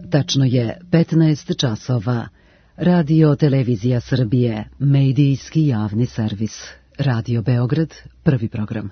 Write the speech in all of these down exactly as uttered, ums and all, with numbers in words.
Tačno je petnaest časova. Radio Televizija Srbije, medijski javni servis. Radio Beograd, prvi program.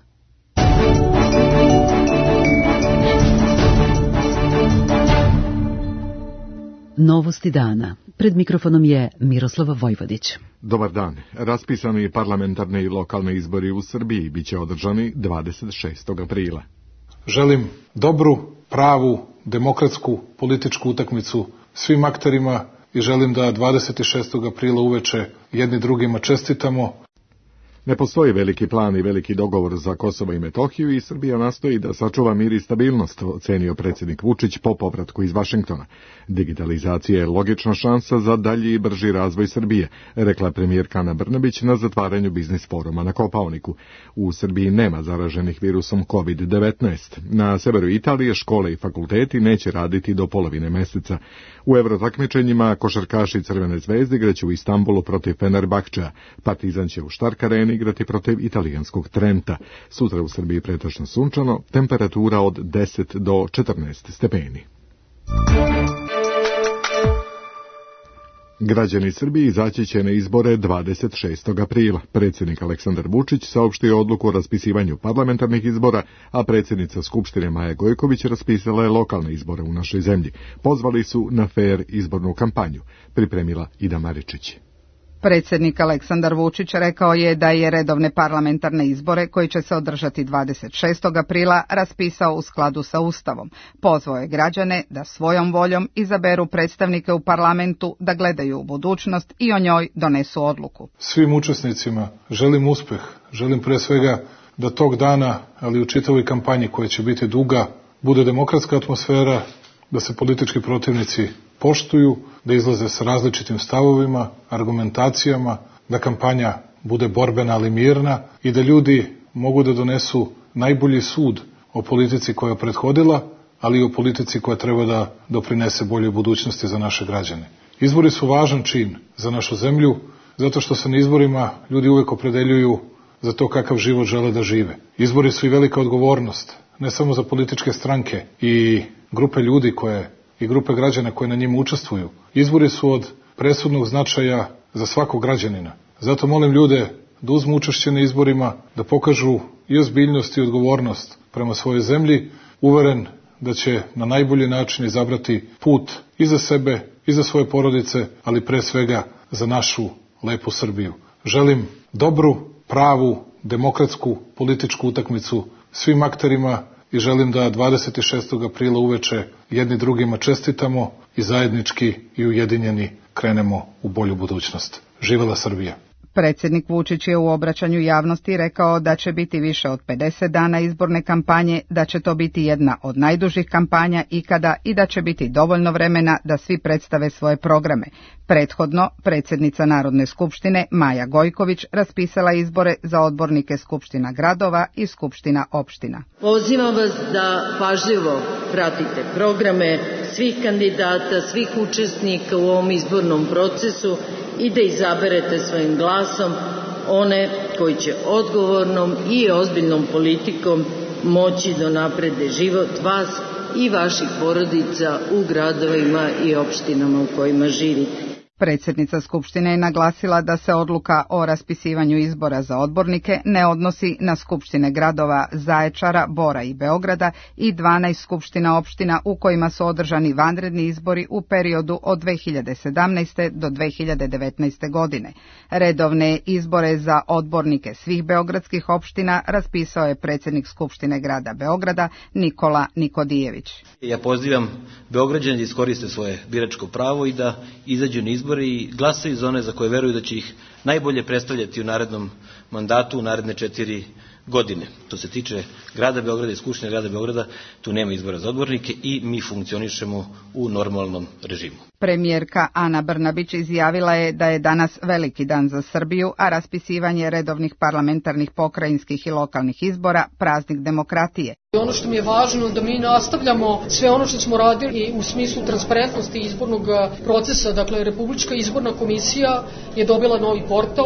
Novosti dana. Pred mikrofonom je Miroslava Vojvodić. Dobar dan. Raspisani parlamentarni i lokalni izbori u Srbiji biće održani dvadeset šestog aprila. Želim dobru, pravu, demokratsku političku utakmicu svim akterima i želim da dvadeset šestog aprila uveče jedni drugima čestitamo. Ne postoji veliki plan i veliki dogovor za Kosovo i Metohiju i Srbija nastoji da sačuva mir i stabilnost, ocenio predsjednik Vučić po povratku iz Vašingtona. Digitalizacija je logična šansa za dalji i brži razvoj Srbije, rekla premijerka Ana Brnabić na zatvaranju biznis foruma na Kopaoniku. U Srbiji nema zaraženih virusom kovid devetnaest. Na severu Italije škole i fakulteti neće raditi do polovine meseca. U evrotakmičenjima košarkaši Crvene zvezde igraće u Istanbulu protiv Fenerbahčea. Partizan će u Stark Areni igrati protiv italijanskog Trenta. Sutra u Srbiji pretežno sunčano, temperatura od deset do četrnaest stepeni. Građani Srbije izaći će na izbore dvadeset šestog aprila. Predsjednik Aleksandar Vučić saopštio odluku o raspisivanju parlamentarnih izbora, a predsjednica Skupštine Maja Gojković raspisala je lokalne izbore u našoj zemlji. Pozvali su na fer izbornu kampanju. Pripremila Ida Maričić. Predsjednik Aleksandar Vučić rekao je da je redovne parlamentarne izbore, koji će se održati dvadeset šestog aprila, raspisao u skladu sa Ustavom. Pozvao je građane da svojom voljom izaberu predstavnike u parlamentu, da gledaju u budućnost i o njoj donesu odluku. Svim učesnicima želim uspeh, želim pre svega da tog dana, ali u čitavoj kampanji koja će biti duga, bude demokratska atmosfera, da se politički protivnici poštuju, da izlaze sa različitim stavovima, argumentacijama, da kampanja bude borbena ali mirna i da ljudi mogu da donesu najbolji sud o politici koja je prethodila, ali i o politici koja treba da doprinese boljoj budućnosti za naše građane. Izbori su važan čin za našu zemlju, zato što se na izborima ljudi uvek opredeljuju za to kakav život žele da žive. Izbori su i velika odgovornost, ne samo za političke stranke i grupe ljudi koje i grupe građana koje na njima učestvuju. Izbori su od presudnog značaja za svakog građanina. Zato molim ljude da uzmu učešće na izborima, da pokažu i ozbiljnost i odgovornost prema svojoj zemlji, uveren da će na najbolji način izabrati put i za sebe, i za svoje porodice, ali pre svega za našu lepu Srbiju. Želim dobru, pravu, demokratsku političku utakmicu svim akterima i želim da dvadeset šestog aprila uveče jedni drugima čestitamo i zajednički i ujedinjeni krenemo u bolju budućnost. Živela Srbija! Predsjednik Vučić je u obraćanju javnosti rekao da će biti više od pedeset dana izborne kampanje, da će to biti jedna od najdužih kampanja ikada i da će biti dovoljno vremena da svi predstave svoje programe. Prethodno, predsjednica Narodne skupštine Maja Gojković raspisala izbore za odbornike skupština gradova i skupština opština. Pozivam vas da pažljivo pratite programe svih kandidata, svih učesnika u ovom izbornom procesu i da izaberete svojim glasom one koji će odgovornom i ozbiljnom politikom moći da naprede život vas i vaših porodica u gradovima i opštinama u kojima živite. Predsjednica Skupštine je naglasila da se odluka o raspisivanju izbora za odbornike ne odnosi na skupštine gradova Zaječara, Bora i Beograda i dvanaest skupština opština u kojima su održani vanredni izbori u periodu od dve hiljade sedamnaeste. do dve hiljade devetnaeste. godine. Redovne izbore za odbornike svih beogradskih opština raspisao je predsjednik Skupštine grada Beograda Nikola Nikodijević. Ja pozivam Beograđane da iskoriste svoje biračko pravo i da izađu na izbore i glasaju za one za koje veruju da će ih najbolje predstavljati u narednom mandatu, u naredne četiri godine. To se tiče grada Beograda i Skupštine grada Beograda, tu nema izbora za odbornike i mi funkcionišemo u normalnom režimu. Premijerka Ana Brnabić izjavila je da je danas veliki dan za Srbiju, a raspisivanje redovnih parlamentarnih, pokrajinskih i lokalnih izbora praznik demokratije. Ono što mi je važno da mi nastavljamo sve ono što smo radili u smislu transparentnosti izbornog procesa. Dakle, Republička izborna komisija je dobila novi portal,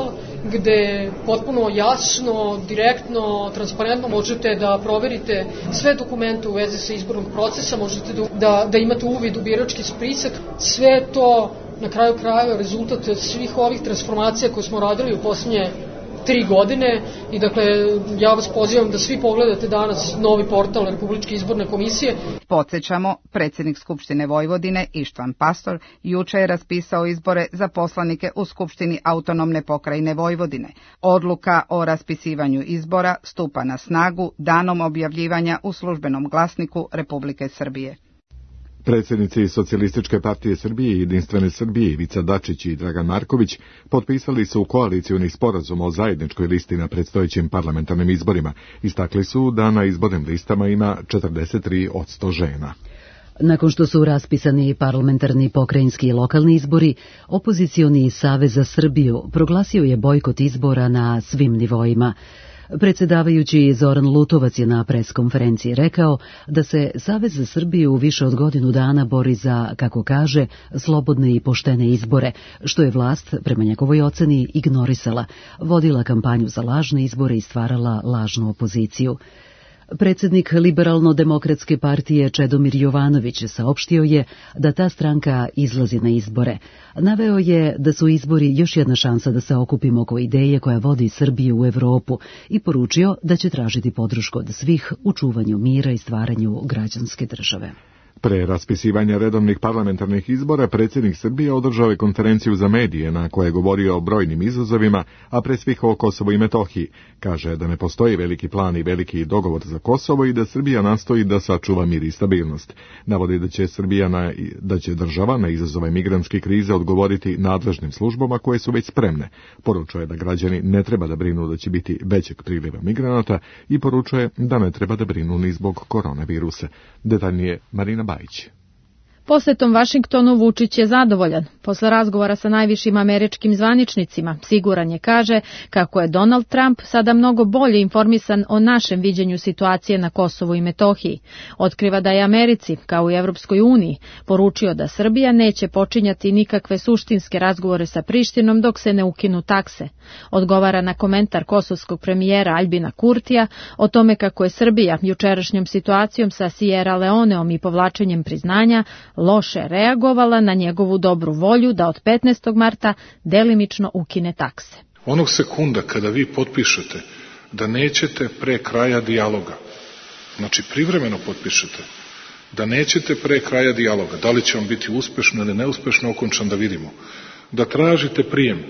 gde potpuno jasno, direktno, transparentno možete da proverite sve dokumente u vezi sa izbornog procesa, možete da, da imate uvid u birački spisak, sve to na kraju krajeva rezultat svih ovih transformacija koje smo radili u posljednje tri godine i dakle ja vas pozivam da svi pogledate danas novi portal Republičke izborne komisije. Podsjećamo, predsjednik Skupštine Vojvodine Ištvan Pastor juče je raspisao izbore za poslanike u Skupštini autonomne pokrajine Vojvodine. Odluka o raspisivanju izbora stupa na snagu danom objavljivanja u službenom glasniku Republike Srbije. Predsjednici Socijalističke partije Srbije i Jedinstvene Srbije Ivica Dačić i Dragan Marković potpisali su koalicioni sporazum o zajedničkoj listi na predstojećim parlamentarnim izborima. Istakli su da na izbornim listama ima četrdeset tri posto žena. Nakon što su raspisani parlamentarni, pokrajinski i lokalni izbori, opozicioni Savez za Srbiju proglasio je bojkot izbora na svim nivoima. Predsjedavajući Zoran Lutovac je na preskonferenciji rekao da se Savez za Srbiju više od godinu dana bori za, kako kaže, slobodne i poštene izbore, što je vlast, prema njegovoj oceni, ignorisala, vodila kampanju za lažne izbore i stvarala lažnu opoziciju. Predsjednik Liberalno-demokratske partije Čedomir Jovanović saopštio je da ta stranka izlazi na izbore. Naveo je da su izbori još jedna šansa da se okupimo oko ideje koja vodi Srbiju u Evropu i poručio da će tražiti podršku od svih u čuvanju mira i stvaranju građanske države. Pre raspisivanja redovnih parlamentarnih izbora, predsjednik Srbije održao je konferenciju za medije na kojoj je govorio o brojnim izazovima, a pre svih o Kosovu i Metohiji. Kaže da ne postoji veliki plan i veliki dogovor za Kosovo i da Srbija nastoji da sačuva mir i stabilnost. Navodi da će Srbija na, da će država na izazove migrantske krize odgovoriti nadležnim službama koje su već spremne. Poručuje da građani ne treba da brinu da će biti većeg priliva migranata i poručuje da ne treba da brinu ni zbog koronavirusa. Detaljnije Marina Bajić. Posetom Vašingtonu Vučić je zadovoljan. Posle razgovora sa najvišim američkim zvaničnicima, siguran je, kaže, kako je Donald Trump sada mnogo bolje informisan o našem viđenju situacije na Kosovu i Metohiji. Otkriva da je Americi, kao i Evropskoj uniji, poručio da Srbija neće počinjati nikakve suštinske razgovore sa Prištinom dok se ne ukinu takse. Odgovara na komentar kosovskog premijera Aljbina Kurtija o tome kako je Srbija jučerašnjom situacijom sa Sierra Leoneom i povlačenjem priznanja loše reagovala na njegovu dobru volju da od petnaestog marta delimično ukine takse. Onog sekunda kada vi potpišete da nećete pre kraja dijaloga, znači privremeno potpišete, da nećete pre kraja dijaloga, da li će on biti uspešno ili neuspešno okončan da vidimo, da tražite prijem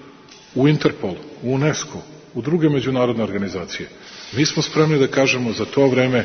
u Interpol, u UNESCO, u druge međunarodne organizacije, mi smo spremni da kažemo za to vreme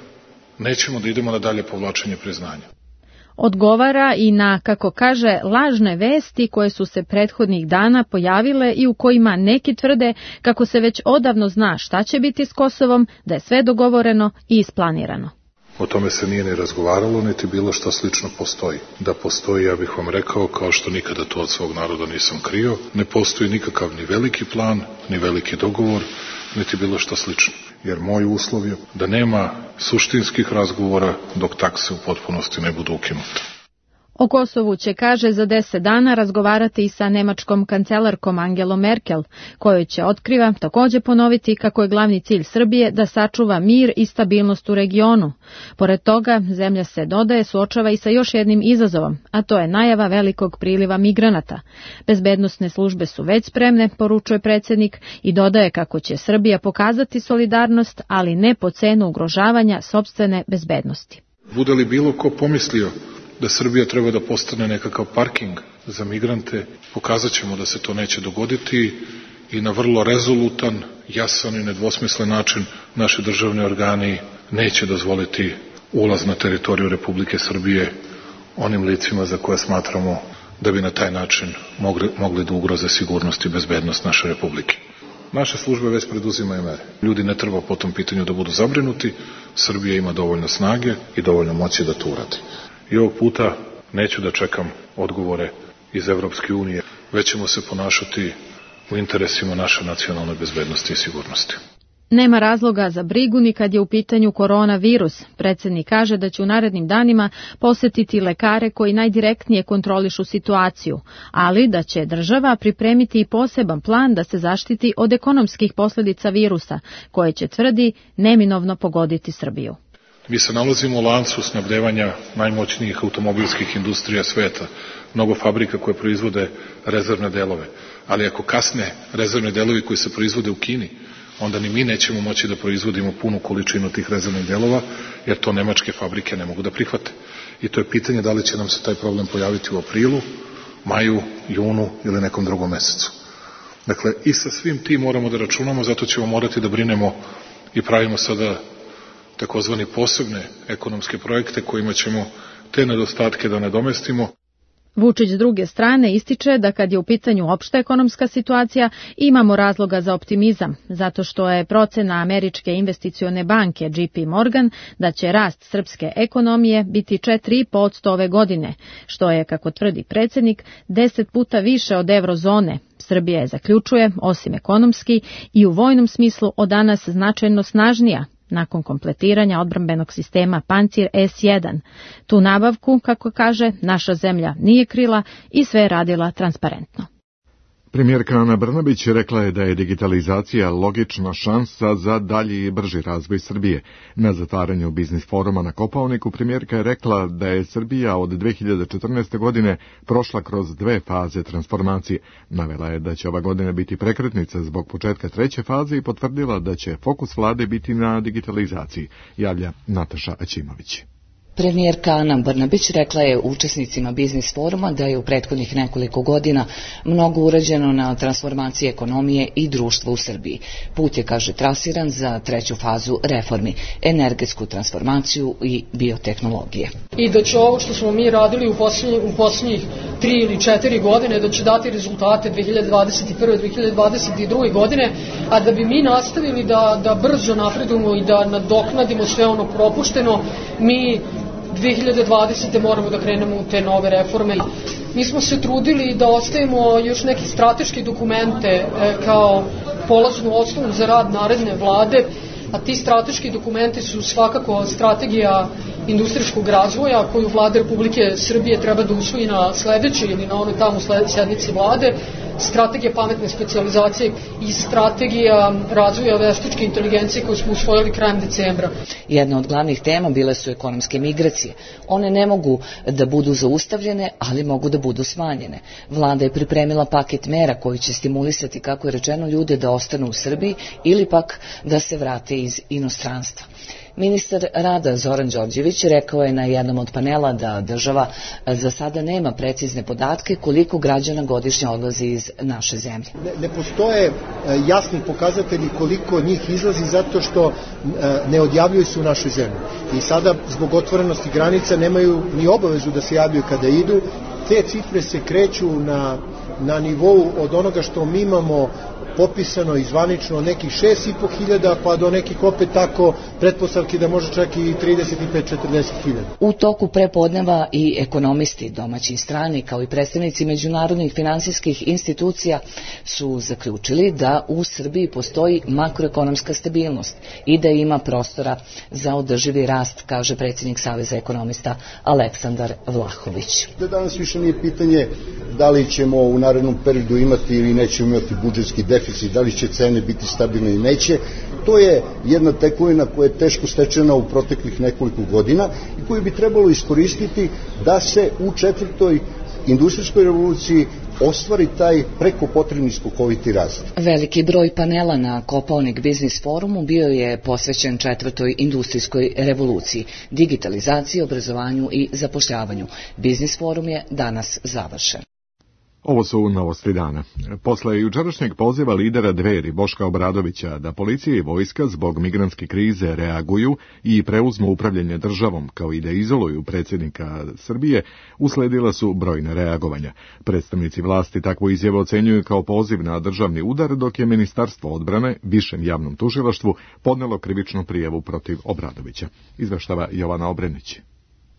nećemo da idemo na dalje povlačenje priznanja. Odgovara i na, kako kaže, lažne vesti koje su se prethodnih dana pojavile i u kojima neki tvrde kako se već odavno zna šta će biti s Kosovom, da je sve dogovoreno i isplanirano. O tome se nije ni razgovaralo, niti bilo što slično postoji. Da postoji, ja bih vam rekao, kao što nikada to od svog naroda nisam krio, ne postoji nikakav ni veliki plan, ni veliki dogovor, niti bilo što slično. Jer moj uslov je da nema suštinskih razgovora dok takse u potpunosti ne budu ukinute. O Kosovu će, kaže, za deset dana razgovarati i sa nemačkom kancelarkom Angelom Merkel, kojoj će, otkriva, također ponoviti kako je glavni cilj Srbije da sačuva mir i stabilnost u regionu. Pored toga, zemlja se, dodaje, suočava i sa još jednim izazovom, a to je najava velikog priliva migranata. Bezbednosne službe su već spremne, poručuje predsjednik, i dodaje kako će Srbija pokazati solidarnost, ali ne po cenu ugrožavanja sopstvene bezbednosti. Bude li bilo ko pomislio da Srbija treba da postane nekakav parking za migrante, pokazat ćemo da se to neće dogoditi i na vrlo rezolutan, jasan i nedvosmislen način naši državni organi neće dozvoliti ulaz na teritoriju Republike Srbije onim licima za koje smatramo da bi na taj način mogli, mogli da ugroze sigurnost i bezbednost naše Republike. Naše službe već preduzimaju mere. Ljudi ne treba po tom pitanju da budu zabrinuti, Srbija ima dovoljno snage i dovoljno moći da to uradi. I ovog puta neću da čekam odgovore iz Evropske unije, već ćemo se ponašati u interesima naše nacionalne bezbednosti i sigurnosti. Nema razloga za brigu ni kad je u pitanju koronavirus. Predsjednik kaže da će u narednim danima posjetiti lekare koji najdirektnije kontrolišu situaciju, ali da će država pripremiti i poseban plan da se zaštiti od ekonomskih posljedica virusa, koje će, tvrdi, neminovno pogoditi Srbiju. Mi se nalazimo u lancu snabdevanja najmoćnijih automobilskih industrija sveta, mnogo fabrika koje proizvode rezervne delove, ali ako kasne rezervne delovi koji se proizvode u Kini, onda ni mi nećemo moći da proizvodimo punu količinu tih rezervnih delova, jer to nemačke fabrike ne mogu da prihvate. I to je pitanje da li će nam se taj problem pojaviti u aprilu, maju, junu ili nekom drugom mesecu. Dakle, i sa svim tim moramo da računamo, zato ćemo morati da brinemo i pravimo sada takozvani posebne ekonomske projekte kojima ćemo te nedostatke da nadomestimo. Vučić s druge strane ističe da kad je u pitanju opšta ekonomska situacija imamo razloga za optimizam, zato što je procena Američke investicione banke J P Morgan da će rast srpske ekonomije biti četiri zarez pet posto ove godine, što je, kako tvrdi predsjednik, deset puta više od evrozone. Srbija je, zaključuje, osim ekonomski i u vojnom smislu od danas značajno snažnija, nakon kompletiranja odbrambenog sistema Pancir S jedan. Tu nabavku, kako kaže, naša zemlja nije krila i sve je radila transparentno. Premijerka Ana Brnabić rekla je da je digitalizacija logična šansa za dalji i brži razvoj Srbije. Na zatvaranju biznis foruma na Kopaoniku premijerka je rekla da je Srbija od dve hiljade četrnaeste. godine prošla kroz dve faze transformacije. Navela je da će ova godina biti prekretnica zbog početka treće faze i potvrdila da će fokus vlade biti na digitalizaciji, javlja Nataša Aćimović. Premijerka Ana Brnabić rekla je učesnicima biznis foruma da je u prethodnih nekoliko godina mnogo urađeno na transformaciji ekonomije i društva u Srbiji. Put je, kaže, trasiran za treću fazu reformi, energetsku transformaciju i biotehnologije. I da će ovo što smo mi radili u posljednjih, u posljednjih tri ili četiri godine, da će dati rezultate dve hiljade dvadeset prve. dve hiljade dvadeset druge. godine, a da bi mi nastavili da, da brzo napredujemo i da nadoknadimo sve ono propušteno, mi dve hiljade dvadesete. moramo da krenemo u te nove reforme. Mi smo se trudili da ostavimo još neke strateške dokumente e, kao polaznu osnovu za rad naredne vlade, a ti strateški dokumenti su svakako strategija industrijskog razvoja koju Vlada Republike Srbije treba da usvoji na sledećoj ili na onoj tamo sednici vlade, strategija pametne specijalizacije i strategija razvoja veštačke inteligencije koju smo usvojili krajem decembra. Jedna od glavnih tema bile su ekonomske migracije. One ne mogu da budu zaustavljene, ali mogu da budu smanjene. Vlada je pripremila paket mera koji će stimulisati, kako je rečeno, ljude da ostanu u Srbiji ili pak da se vrate iz inostranstva. Ministar rada Zoran Đorđević rekao je na jednom od panela da država za sada nema precizne podatke koliko građana godišnje odlazi iz naše zemlje. Ne, ne postoje jasni pokazatelji koliko njih izlazi zato što ne odjavljuju se u našoj zemlji. I sada zbog otvorenosti granica nemaju ni obavezu da se javljaju kada idu. Te cifre se kreću na, na nivou od onoga što mi imamo popisano i zvanično nekih šest i po hiljada pa do nekih opet tako pretpostavki da može čak i trideset pet do četrdeset hiljada. U toku prepodneva i ekonomisti, domaći i strani, kao i predstavnici međunarodnih finansijskih institucija su zaključili da u Srbiji postoji makroekonomska stabilnost i da ima prostora za održivi rast, kaže predsjednik Saveza ekonomista Aleksandar Vlahović. Danas više nije pitanje da li ćemo u narednom periodu imati ili nećemo imati budžetski deficit, da li će cene biti stabilne i neće. To je jedna tekovina koja je teško stečena u proteklih nekoliko godina i koju bi trebalo iskoristiti da se u četvrtoj industrijskoj revoluciji ostvari taj preko potrebni skokoviti rast. Veliki broj panela na Kopaonik biznis forumu bio je posvećen četvrtoj industrijskoj revoluciji, digitalizaciji, obrazovanju i zapošljavanju. Biznis forum je danas završen. Ovo su novosti dana. Posle jučerašnjeg poziva lidera Dveri Boška Obradovića da policija i vojska zbog migrantske krize reaguju i preuzmu upravljanje državom kao i da izoluju predsjednika Srbije, usledila su brojne reagovanja. Predstavnici vlasti takvu izjavu ocenjuju kao poziv na državni udar, dok je Ministarstvo odbrane Višem javnom tužilaštvu podnelo krivičnu prijavu protiv Obradovića. Izveštava Jovana Obrenić.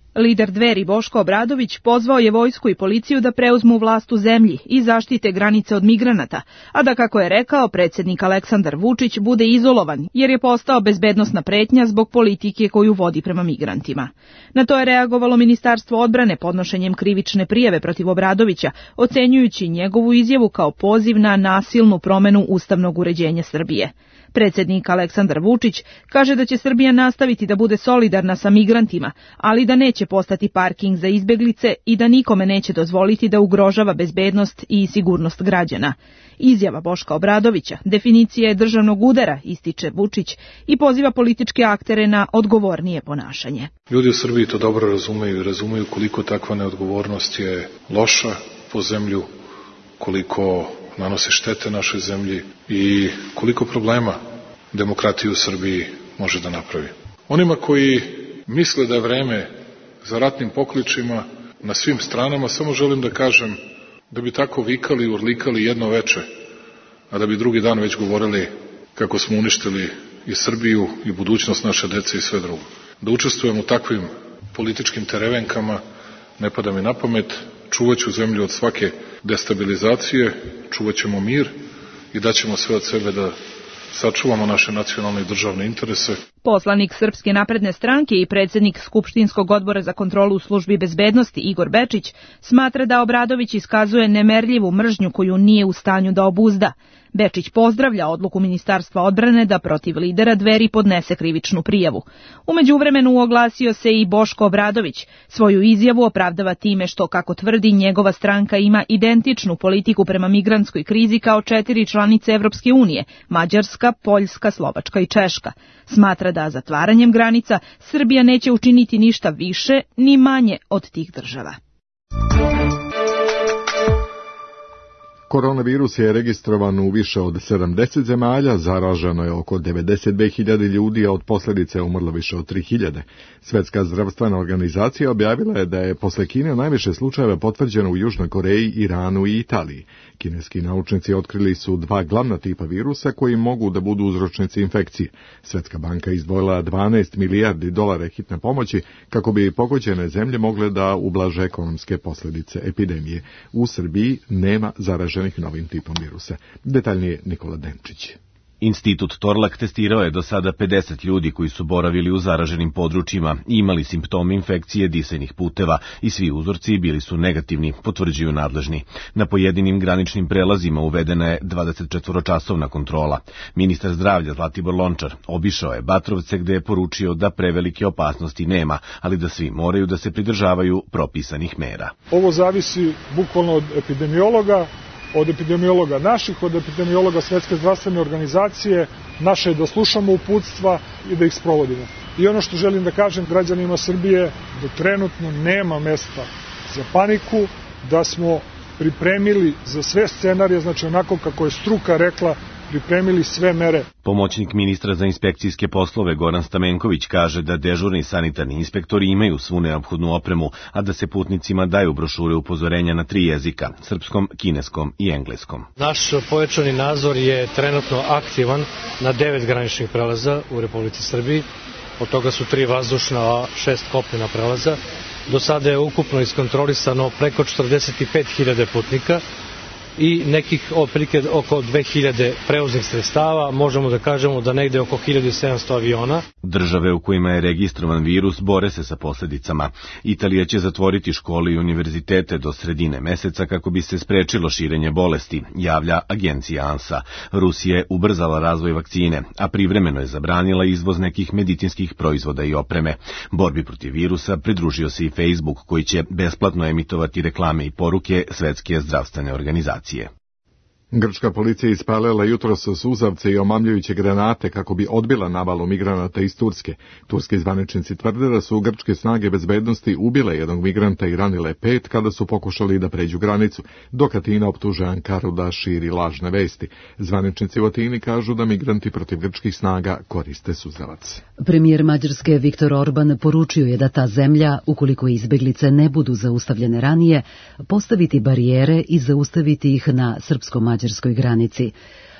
Lider Dveri Boško Obradović pozvao je vojsku i policiju da preuzmu vlast u zemlji i zaštite granice od migranata, a da, kako je rekao, predsjednik Aleksandar Vučić bude izolovan jer je postao bezbednosna pretnja zbog politike koju vodi prema migrantima. Na to je reagovalo Ministarstvo odbrane podnošenjem krivične prijave protiv Obradovića, ocenjujući njegovu izjavu kao poziv na nasilnu promenu ustavnog uređenja Srbije. Predsjednik Aleksandar Vučić kaže da će Srbija nastaviti da bude solidarna sa migrantima, ali da neće postati parking za izbeglice i da nikome neće dozvoliti da ugrožava bezbednost i sigurnost građana. Izjava Boška Obradovića definicija je državnog udara, ističe Vučić, i poziva političke aktere na odgovornije ponašanje. Ljudi u Srbiji to dobro razumeju i razumeju koliko takva neodgovornost je loša po zemlju, koliko nanose štete našoj zemlji i koliko problema demokratija u Srbiji može da napravi. Onima koji misle da je vreme za ratnim pokličima na svim stranama, samo želim da kažem da bi tako vikali i urlikali jedno veče, a da bi drugi dan već govorili kako smo uništili i Srbiju i budućnost naše dece i sve drugo. Da učestvujem u takvim političkim terevenkama ne pada mi na pamet. Čuvaću zemlju od svake destabilizacije, čuvaćemo mir i daćemo sve od sebe da sačuvamo naše nacionalne i državne interese. Poslanik Srpske napredne stranke i predsjednik Skupštinskog odbora za kontrolu u službi bezbednosti Igor Bečić smatra da Obradović iskazuje nemerljivu mržnju koju nije u stanju da obuzda. Bečić pozdravlja odluku Ministarstva odbrane da protiv lidera Dveri podnese krivičnu prijavu. U međuvremenu oglasio se i Boško Obradović. Svoju izjavu opravdava time što, kako tvrdi, njegova stranka ima identičnu politiku prema migrantskoj krizi kao četiri članice Evropske unije, Mađarska, Poljska, Slovačka i Češka. Smatra da zatvaranjem granica Srbija neće učiniti ništa više ni manje od tih država. Koronavirus je registrovan u više od sedamdeset zemalja, zaraženo je oko devedeset dve hiljade ljudi, a od posljedice umrlo više od tri hiljade. Svjetska zdravstvena organizacija objavila je da je posle Kine najviše slučajeva potvrđeno u Južnoj Koreji, Iranu i Italiji. Kineski naučnici otkrili su dva glavna tipa virusa koji mogu da budu uzročnici infekcije. Svjetska banka izdvojila dvanaest milijardi dolara hitne pomoći kako bi pogođene zemlje mogle da ublaže ekonomske posljedice epidemije. U Srbiji nema zaraženih novim tipom virusa. Detaljnije Nikola Denčić. Institut Torlak testirao je do sada pedeset ljudi koji su boravili u zaraženim područjima i imali simptome infekcije disajnih puteva i svi uzorci bili su negativni, potvrđuju nadležni. Na pojedinim graničnim prelazima uvedena je dvadesetčetvoročasovna kontrola. Ministar zdravlja Zlatibor Lončar obišao je Batrovce gde je poručio da prevelike opasnosti nema, ali da svi moraju da se pridržavaju propisanih mera. Ovo zavisi bukvalno od epidemiologa, od epidemiologa naših, od epidemiologa Svetske zdravstvene organizacije. Naše je da slušamo uputstva i da ih sprovodimo. I ono što želim da kažem građanima Srbije, da trenutno nema mesta za paniku, da smo pripremili za sve scenarije, znači onako kako je struka rekla, pripremili sve mere. Pomoćnik ministra za inspekcijske poslove Goran Stamenković kaže da dežurni sanitarni inspektori imaju svu neophodnu opremu, a da se putnicima daju brošure upozorenja na tri jezika, srpskom, kineskom i engleskom. Naš pojačani nadzor je trenutno aktivan na devet graničnih prelaza u Republici Srbiji, od toga su tri vazdušna, a šest kopnena prelaza. Do sada je ukupno iskontrolisano preko četrdeset pet hiljada putnika i nekih otprilike oko dve hiljade prevoznih sredstava, možemo da kažemo da negde oko hiljadu sedamsto aviona. Države u kojima je registrovan virus bore se sa posljedicama. Italija će zatvoriti škole i univerzitete do sredine meseca kako bi se sprečilo širenje bolesti, javlja agencija ANSA. Rusija je ubrzala razvoj vakcine, a privremeno je zabranila izvoz nekih medicinskih proizvoda i opreme. Borbi protiv virusa pridružio se i Facebook, koji će besplatno emitovati reklame i poruke Svetske zdravstvene organizacije. Grčka policija ispalila jutros suzavce i omamljujuće granate kako bi odbila navalu migranata iz Turske. Turski zvaničnici tvrde da su grčke snage bezbednosti ubile jednog migranta i ranile pet kada su pokušali da pređu granicu, dok Atina optužuje Ankaru da širi lažne vesti. Zvaničnici u Atini kažu da migranti protiv grčkih snaga koriste suzavac. Premijer Mađarske Viktor Orban poručio je da ta zemlja, ukoliko izbeglice ne budu zaustavljene ranije, postaviti barijere i zaustaviti ih na srpsko-mađarskoj granici.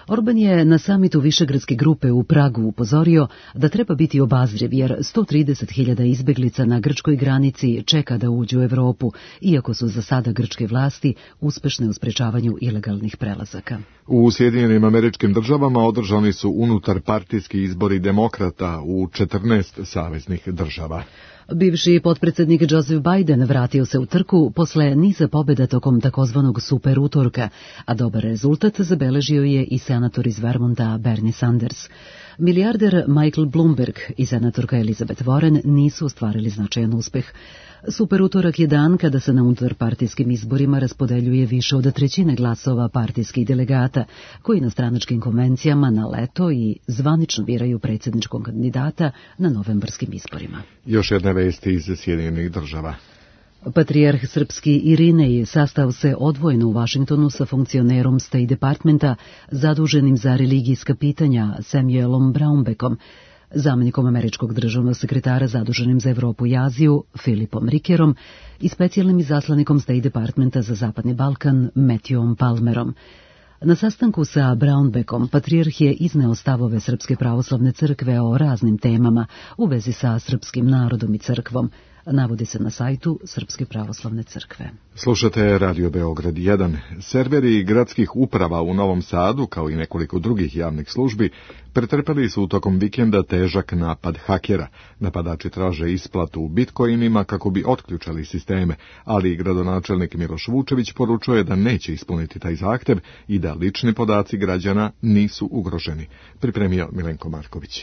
Orban je na samitu Višegradske grupe u Pragu upozorio da treba biti obazriv jer sto trideset hiljada izbeglica na grčkoj granici čeka da uđu u Evropu, iako su za sada grčke vlasti uspešne u sprečavanju ilegalnih prelazaka. U Sjedinjenim Američkim Državama održani su unutar partijski izbori demokrata u četrnaest saveznih država. Bivši potpredsjednik Joseph Biden vratio se u trku posle niza pobjeda tokom takozvanog super utorka, a dobar rezultat zabeležio je i senator iz Vermonta Bernie Sanders. Milijarder Michael Bloomberg i senatorka Elizabeth Warren nisu ostvarili značajan uspeh. Super utorak je dan kada se na unutarpartijskim izborima raspodeljuje više od trećine glasova partijskih delegata, koji na stranačkim konvencijama na leto i zvanično biraju predsjedničkog kandidata na novembarskim izborima. Još jedne vesti iz Sjedinjenih Država. Patrijarh srpski Irinej sastao se odvojeno u Vašingtonu sa funkcionerom State Departmenta zaduženim za religijska pitanja Samuelom Brownbackom, zamjenikom američkog državnog sekretara zaduženim za Evropu i Aziju Filipom Rikerom i specijalnim izaslanikom State Departmenta za Zapadni Balkan Matthewom Palmerom. Na sastanku sa Brownbackom patrijarh je izneo stavove Srpske pravoslavne crkve o raznim temama u vezi sa srpskim narodom i crkvom, navodi se na sajtu Srpske pravoslavne crkve. Slušate Radio Beograd jedan. Serveri gradskih uprava u Novom Sadu, kao i nekoliko drugih javnih službi, pretrpeli su tokom vikenda težak napad hakera. Napadači traže isplatu u bitcoinima kako bi otključali sisteme, ali gradonačelnik Miloš Vučević poručuje da neće ispuniti taj zahtev i da lični podaci građana nisu ugroženi. Pripremio Milenko Marković.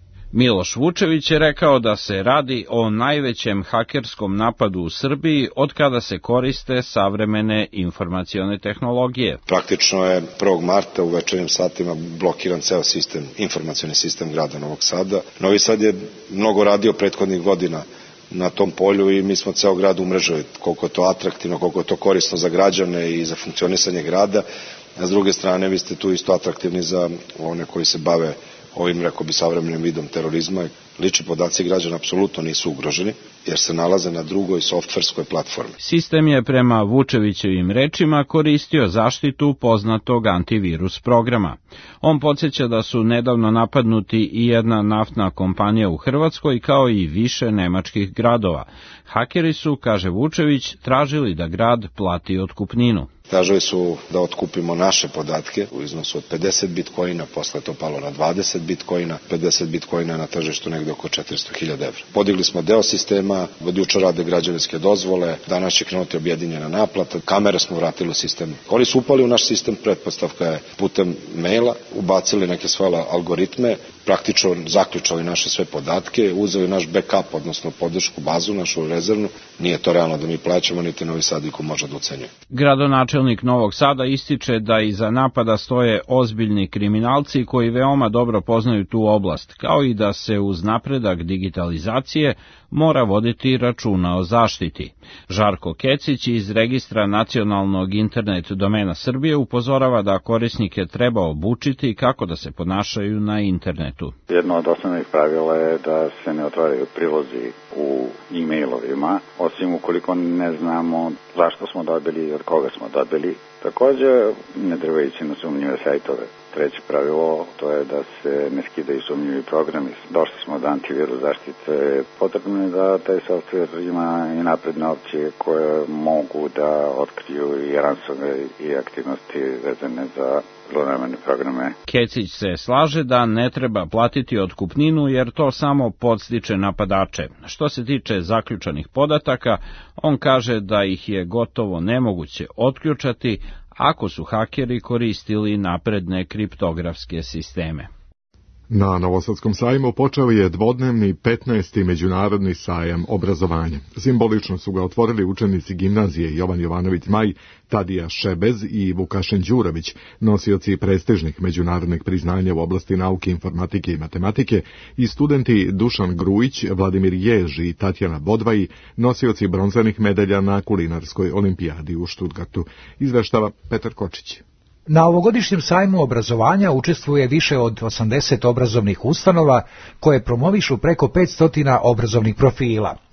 Miloš Vučević je rekao da se radi o najvećem hakerskom napadu u Srbiji od kada se koriste savremene informacione tehnologije. Praktično je prvog marta u večernjim satima blokiran ceo sistem, informacioni sistem grada Novog Sada. Novi Sad je mnogo radio prethodnih godina na tom polju i mi smo ceo grad umrežili, koliko je to atraktivno, koliko je to korisno za građane i za funkcionisanje grada. A s druge strane, vi ste tu isto atraktivni za one koji se bave ovim, rekao bi, savremenim vidom terorizma. Lični podaci građana apsolutno nisu ugroženi, jer se nalaze na drugoj softverskoj platformi. Sistem je prema Vučevićevim rečima koristio zaštitu poznatog antivirus programa. On podsjeća da su nedavno napadnuti i jedna naftna kompanija u Hrvatskoj, kao i više nemačkih gradova. Hakeri su, kaže Vučević, tražili da grad plati otkupninu. Tražili su da otkupimo naše podatke u iznosu od pedeset bitcoina, posle to palo na dvadeset bitcoina, pedeset bitcoina na tržištu negde oko četiristo hiljada evra. Podigli smo deo sistema, od juče rade građevinske dozvole, danas će krenuti objedinjena naplata, kamere smo vratili u sistem. Oni su upali u naš sistem, pretpostavka je putem maila, ubacili neke svoje algoritme, praktično zaključali naše sve podatke, uzeli naš backup, odnosno podršku bazu, našu rezervnu. Nije to realno da mi plaćamo, niti Novi Sad iko može da ucenjuje. Gradonačelnik Novog Sada ističe da iza napada stoje ozbiljni kriminalci koji veoma dobro poznaju tu oblast, kao i da se uz napredak digitalizacije mora voditi računa o zaštiti. Žarko Kecić iz Registra nacionalnog internet domena Srbije upozorava da korisnike treba obučiti kako da se ponašaju na internetu. Jedno od osnovnih pravila je da se ne otvaraju prilozi u e-mailovima, osim ukoliko ne znamo zašto smo dobili i od koga smo dobili. Takođe, ne treba ići na sumnjive sajtove. Treće pravilo, to je da se ne skidaju sumnjivi programi. Došli smo do antivirus zaštite. Potrebno je da taj software ima i napredne opcije koje mogu da otkriju i ransomware i aktivnosti vezane za zlonamerne programe. Kecić se slaže da ne treba platiti otkupninu jer to samo podstiče napadače. Što se tiče zaključanih podataka, on kaže da ih je gotovo nemoguće otključati ako su hakeri koristili napredne kriptografske sisteme. Na Novosadskom sajmu počeo je dvodnevni petnaesti međunarodni sajam obrazovanja. Simbolično su ga otvorili učenici gimnazije Jovan Jovanović Maj, Tadija Šebez i Vukašin Đurović, nosioci prestižnih međunarodnih priznanja u oblasti nauke, informatike i matematike, i studenti Dušan Grujić, Vladimir Jež i Tatjana Bodvaj, nosioci bronzanih medalja na kulinarskoj olimpijadi u Štutgartu, izveštava Petar Kočić. Na ovogodišnjem sajmu obrazovanja učestvuje više od osamdeset obrazovnih ustanova koje promovišu preko petsto obrazovnih profila.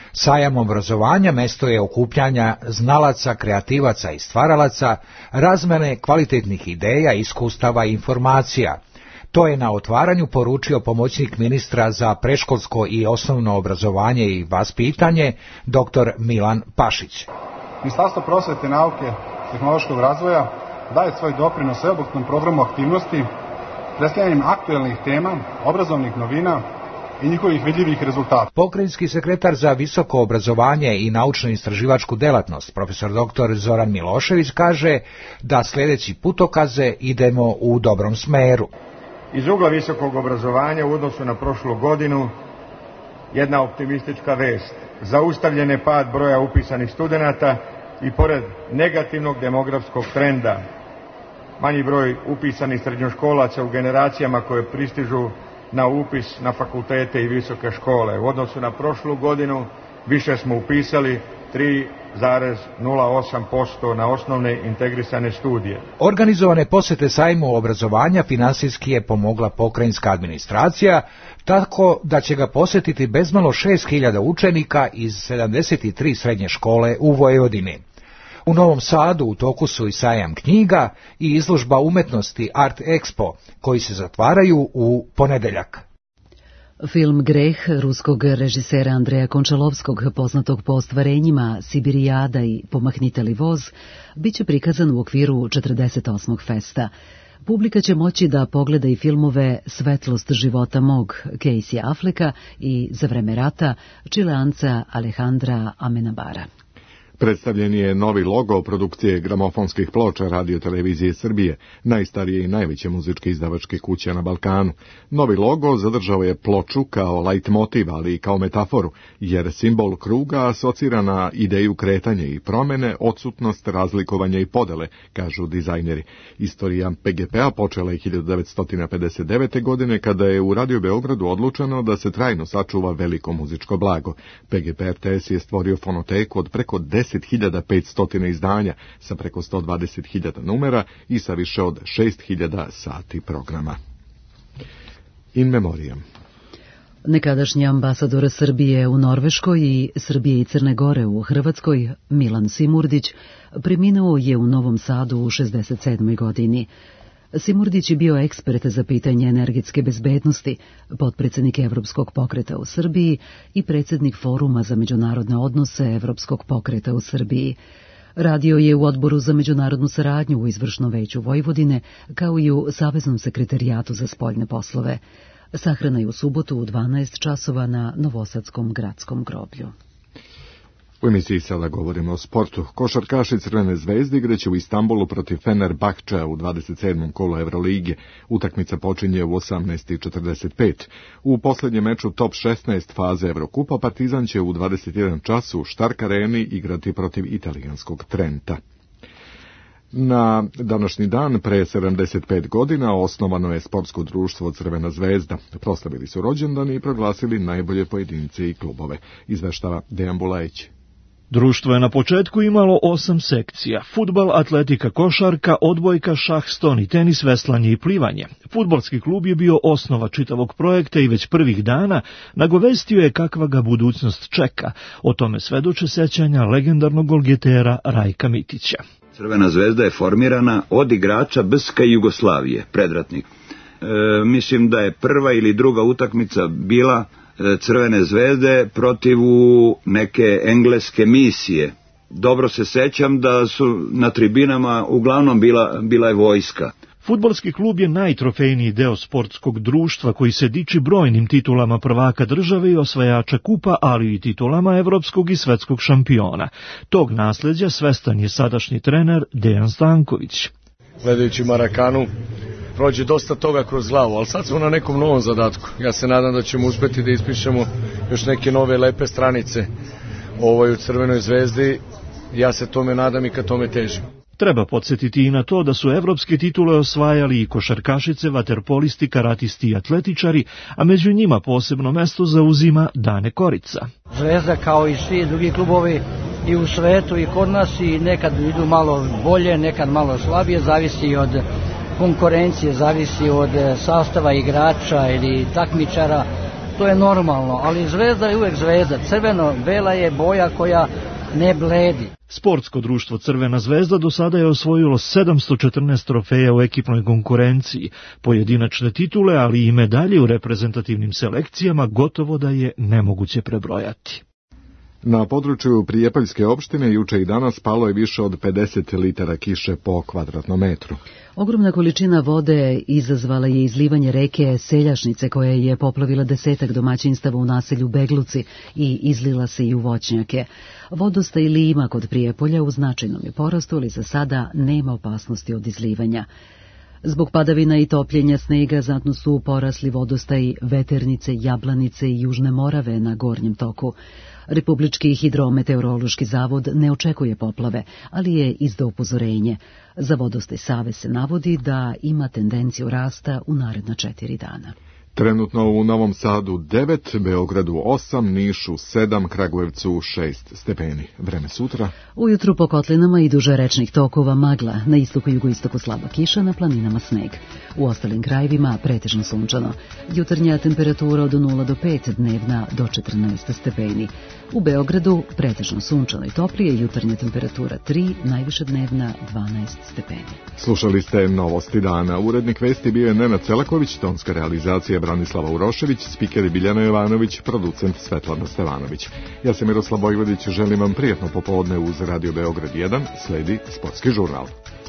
Sajam obrazovanja mesto je okupljanja znalaca, kreativaca i stvaralaca, razmene kvalitetnih ideja, iskustava i informacija. To je na otvaranju poručio pomoćnik ministra za predškolsko i osnovno obrazovanje i vaspitanje, dr Milan Pašić. Ministarstvo prosvete, nauke i tehnološkog razvoja daje svoj doprinos sveobuhvatnom programu aktivnosti, predstavljanjem aktuelnih tema, obrazovnih novina i njihovih vidljivih rezultata. Pokrajinski sekretar za visoko obrazovanje i naučno-istraživačku delatnost, profesor doktor Zoran Milošević, kaže da sljedeći putokaze idemo u dobrom smeru. Iz ugla visokog obrazovanja u odnosu na prošlu godinu jedna optimistička vest. Zaustavljen je pad broja upisanih studenata i pored negativnog demografskog trenda, manji broj upisanih srednjoškolaca u generacijama koje pristižu na upis na fakultete i visoke škole. U odnosu na prošlu godinu više smo upisali tri zarez nula osam posto na osnovne integrisane studije. Organizovane posete sajmu obrazovanja finansijski je pomogla pokrajinska administracija, tako da će ga posjetiti bezmalo šest hiljada učenika iz sedamdeset tri srednje škole u Vojvodini. U Novom Sadu u toku su i sajam knjiga i izložba umetnosti Art Expo, koji se zatvaraju u ponedeljak. Film Greh ruskog režisera Andreja Končalovskog, poznatog po ostvarenjima Sibirijada i Pomahnite li voz, bit će prikazan u okviru četrdeset osmog festa. Publika će moći da pogleda i filmove Svetlost života mog Casey Afflecka i Za vreme rata Čileanca Alejandra Amenabara. Predstavljen je novi logo produkcije gramofonskih ploča Radio-televizije Srbije, najstarije i najveće muzičke izdavačke kuće na Balkanu. Novi logo zadržao je ploču kao leitmotiv, ali i kao metaforu, jer simbol kruga asocira na ideju kretanja i promene, odsutnost razlikovanja i podele, kažu dizajneri. Istorija P G P-a počela je hiljadu devetsto pedeset devete. godine, kada je u Radio Beogradu odlučeno da se trajno sačuva veliko muzičko blago. P G P R T S je stvorio fonoteku od preko deset hiljada petsto izdanja sa preko sto dvadeset hiljada numera i sa više od šest hiljada sati programa. In memoriam. Nekadašnji ambasador Srbije u Norveškoj i Srbije i Crne Gore u Hrvatskoj, Milan Simurdić, preminuo je u Novom Sadu u šezdeset sedmoj godini. Simurdić je bio ekspert za pitanje energetske bezbednosti, potpredsjednik Evropskog pokreta u Srbiji i predsjednik Foruma za međunarodne odnose Evropskog pokreta u Srbiji. Radio je u Odboru za međunarodnu saradnju u Izvršnom veću Vojvodine, kao i u Saveznom sekretarijatu za spoljne poslove. Sahrana je u subotu u dvanaest časova na Novosadskom gradskom groblju. U emisiji sada govorimo o sportu. Košarkaši Crvene zvezde igraće u Istanbulu protiv Fenerbahčea u dvadeset sedmom kolu Evrolige. Utakmica počinje u osamnaest i četrdeset pet. U posljednjem meču top šesnaest faze Evrokupa Partizan će u dvadeset jedan čas u Štark areni igrati protiv italijanskog Trenta. Na današnji dan pre sedamdeset pet godina osnovano je sportsko društvo Crvena zvezda. Proslavili su rođendan i proglasili najbolje pojedince i klubove. Izveštava Dejan Bulajić. Društvo je na početku imalo osam sekcija: fudbal, atletika, košarka, odbojka, šah, stoni, tenis, veslanje i plivanje. Fudbalski klub je bio osnova čitavog projekta i već prvih dana nagovestio je kakva ga budućnost čeka. O tome svedoče sećanja legendarnog golgetera Rajka Mitića. Crvena zvezda je formirana od igrača Bska Jugoslavije, predratnik. E, mislim da je prva ili druga utakmica bila Crvene zvezde protiv neke engleske misije. Dobro se sećam da su na tribinama uglavnom bila, bila je vojska. Fudbalski klub je najtrofejniji deo sportskog društva koji se diči brojnim titulama prvaka države i osvajača kupa, ali i titulama evropskog i svetskog šampiona. Tog nasleđa svestan je sadašnji trener Dejan Stanković. Gledajući Marakanu, prođe dosta toga kroz glavu, ali sad smo na nekom novom zadatku. Ja se nadam da ćemo uspeti da ispišemo još neke nove lepe stranice ovoj u Crvenoj zvezdi. Ja se tome nadam i ka tome težim. Treba podsjetiti i na to da su evropske titule osvajali i košarkašice, vaterpolisti, karatisti i atletičari, a među njima posebno mesto zauzima Dane Korica. Zvezda kao i svi drugi klubovi i u svetu i kod nas i nekad idu malo bolje, nekad malo slabije, zavisi od konkurencije, zavisi od sastava igrača ili takmičara, to je normalno, ali zvezda je uvek zvezda. Crveno-bela je boja koja ne bledi. Sportsko društvo Crvena zvezda do sada je osvojilo sedamsto četrnaest trofeja u ekipnoj konkurenciji. Pojedinačne titule, ali i medalje u reprezentativnim selekcijama gotovo da je nemoguće prebrojati. Na području Prijepoljske opštine juče i danas palo je više od pedeset litara kiše po kvadratnom metru. Ogromna količina vode izazvala je izlivanje reke Seljašnice koja je poplavila desetak domaćinstava u naselju Begluci i izlila se i u voćnjake. Vodostaj Lima kod Prijepolja u značajnom je porastu, ali za sada nema opasnosti od izlivanja. Zbog padavina i topljenja snega znatno su porasli vodostaj Veternice, Jablanice i Južne Morave na gornjem toku. Republički hidrometeorološki zavod ne očekuje poplave, ali je izdao upozorenje. Za vodostaj Save se navodi da ima tendenciju rasta u naredna četiri dana. Trenutno u Novom Sadu devet, Beogradu osam, Nišu sedam, Kragujevcu šest stepeni. Vreme sutra. Ujutru po kotlinama i duže rečnih tokova magla, na istoku i jugoistoku slaba kiša, na planinama sneg. U ostalim krajevima pretežno sunčano. Jutarnja temperatura od nula do pet, dnevna do četrnaest stepeni. U Beogradu pretežno sunčano i toplije, jutarnja temperatura tri, najviša dnevna dvanaest stepeni. Slušali ste Novosti dana. Urednik vesti bio je Nenad Celaković, tonska realizacija Branislava Urošević, spiker Biljana Jovanović, producent Svetlana Stevanović. Ja sam Miroslav Bojvodić, želim vam prijatno popodne uz Radio Beograd jedan, sledi sportski žurnal.